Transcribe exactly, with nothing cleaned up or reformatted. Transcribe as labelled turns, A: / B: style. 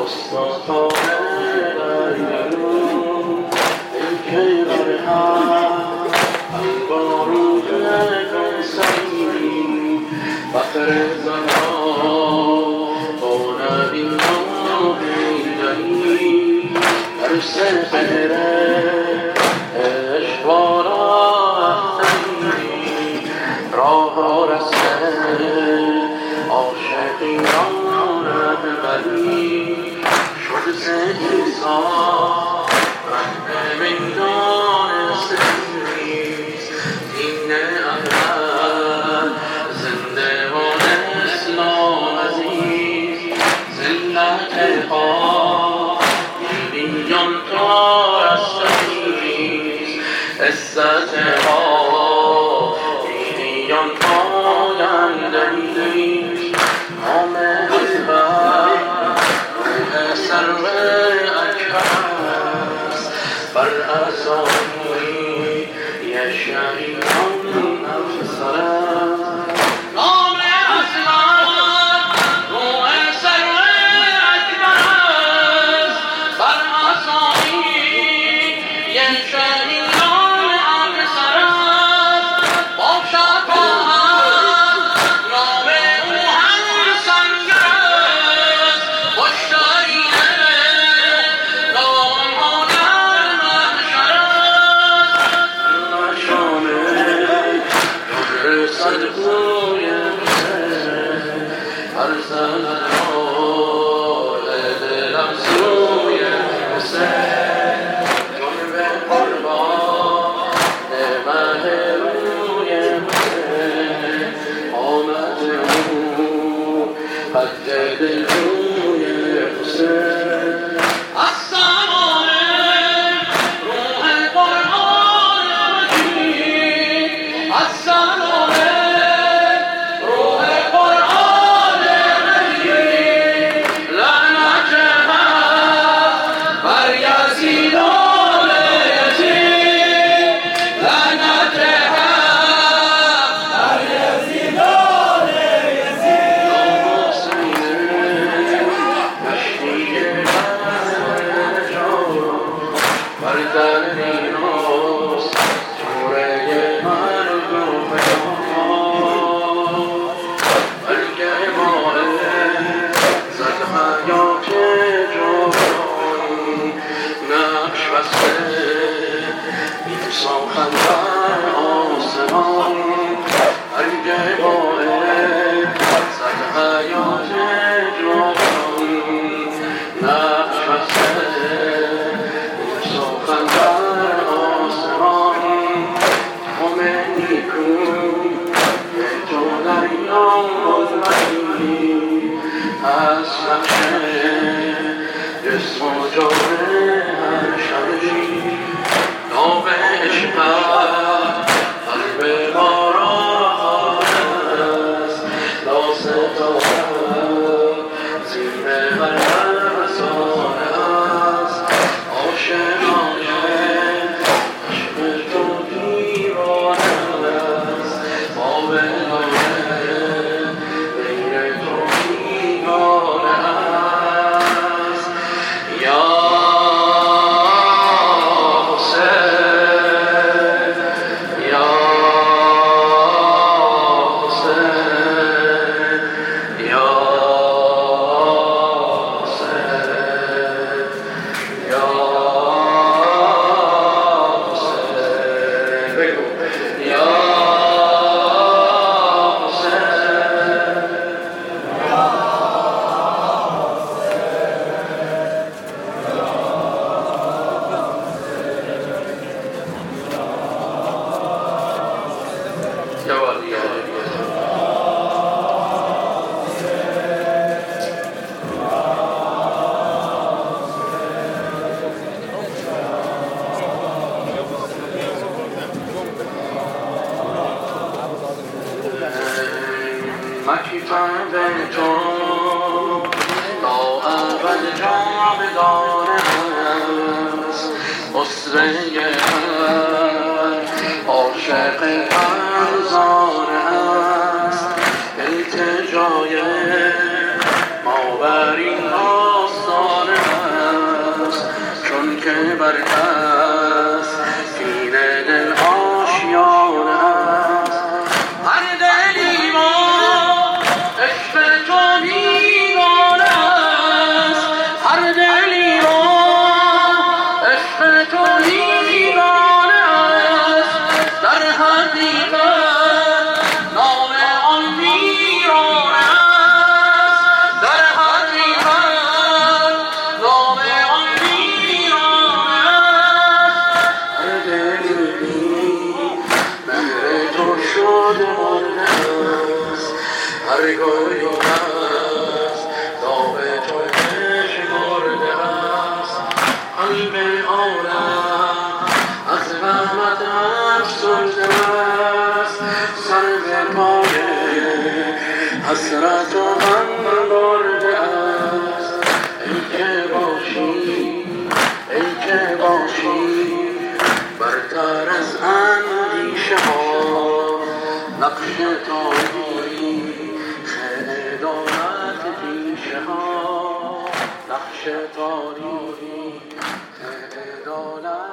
A: مصطفی درگرون ای که برهم البارو کن سیدی فخر زمان با نبی نبیدنی در سفره اشوارا اختنی راه رسته عاشقیان رهبری شد سیسان رهن میدان سیریز دین اول زنده و اسلام عزیز زلت ها میلیون تا رستگیز عزت ها میلیون پایندگیز آمد بر روح سرو اکرس بر اسامی یشعیان افسرس عاشق فرزانه است التجای ما بر این آستان است، سینه دل آشیانه است. هر دلی ما عشق تو دیوانه است، هر دلی ما عشق تو دیوانه است. در حقیقت نام آن ویرانه است، در حقیقت نام آن ویرانه است. هر دلی مهر تو شده مرده است، هر گلی است داغ تو بشمرده است. قلب عالم از رحمت افسرده است، سر به پای حسرت و غم برده است. ای که باشی، ای که باشی برتر از اندیشه ها، نقش تاریکی عدالت پیشه ها، نقش تاریکی عدالت